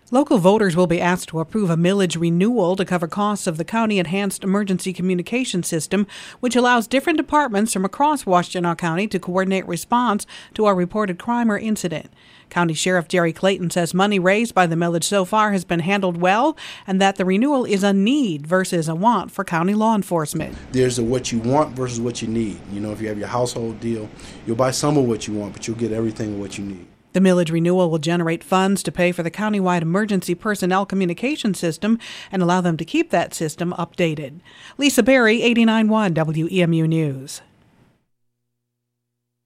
Local voters will be asked to approve a millage renewal to cover costs of the County Enhanced Emergency Communication System, which allows different departments from across Washtenaw County to coordinate response to a reported crime or incident. County Sheriff Jerry Clayton says money raised by the millage so far has been handled well and that the renewal is a need versus a want for county law enforcement. There's a what you want versus what you need. You know, if you have your household deal, you'll buy some of what you want, but you'll get everything of what you need. The millage renewal will generate funds to pay for the countywide emergency personnel communication system and allow them to keep that system updated. Lisa Berry, 89.1 WEMU News.